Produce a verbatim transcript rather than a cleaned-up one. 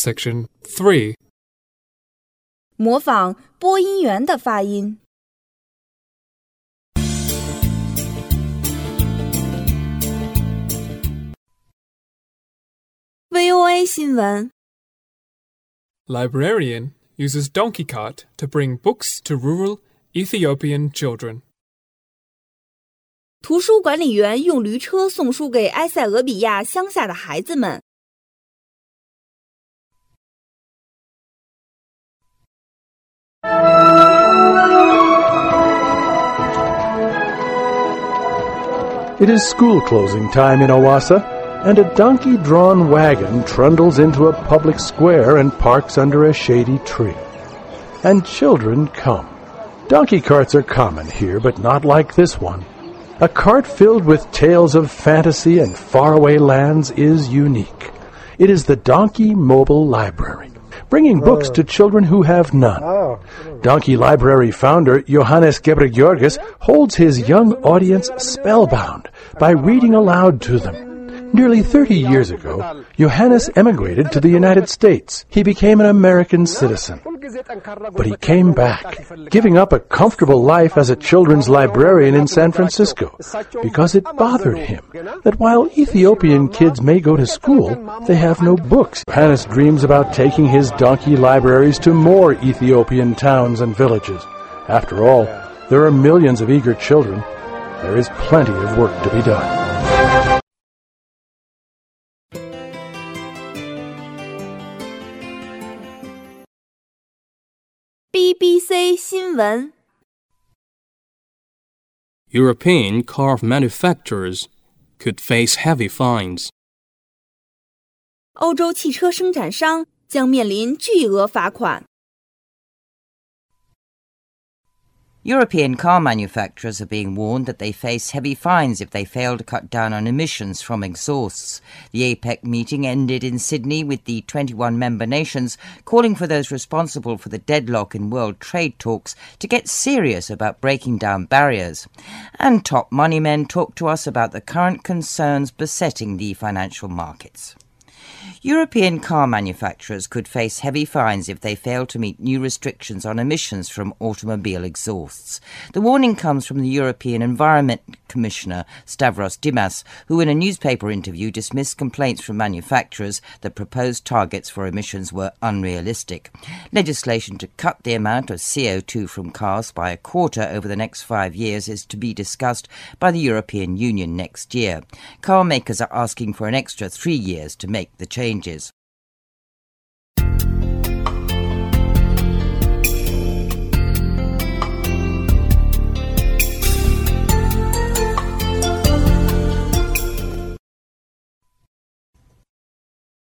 Section three. 模仿播音员的发音。V O A 新闻 Librarian uses donkey cart to bring books to rural Ethiopian children. 图书管理员用驴车送书给埃塞俄比亚乡下的孩子们。 It is school closing time in Owassa, and a donkey-drawn wagon trundles into a public square and parks under a shady tree. And children come. Donkey carts are common here, but not like this one. A cart filled with tales of fantasy and faraway lands is unique. It is the Donkey Mobile Library, bringing books to children who have none. Donkey Library founder Johannes Gebregiorgis holds his young audience spellbound by reading aloud to them. Nearly thirty years ago, Johannes emigrated to the United States. He became an American citizen. But he came back, giving up a comfortable life as a children's librarian in San Francisco, because it bothered him that while Ethiopian kids may go to school, they have no books. Johannes dreams about taking his donkey libraries to more Ethiopian towns and villages. After all, there are millions of eager children. There is plenty of work to be done. B B C 新闻 European car manufacturers could face heavy fines. 欧洲汽车生产商将面临巨额罚款。 European car manufacturers are being warned that they face heavy fines if they fail to cut down on emissions from exhausts. The APEC meeting ended in Sydney with the twenty-one member nations calling for those responsible for the deadlock in world trade talks to get serious about breaking down barriers. And top money men talk to us about the current concerns besetting the financial markets. European car manufacturers could face heavy fines if they fail to meet new restrictions on emissions from automobile exhausts. The warning comes from the European Environment Commissioner Stavros Dimas, who in a newspaper interview dismissed complaints from manufacturers that proposed targets for emissions were unrealistic. Legislation to cut the amount of C O two from cars by a quarter over the next five years is to be discussed by the European Union next year. Car makers are asking for an extra three years to make the changes.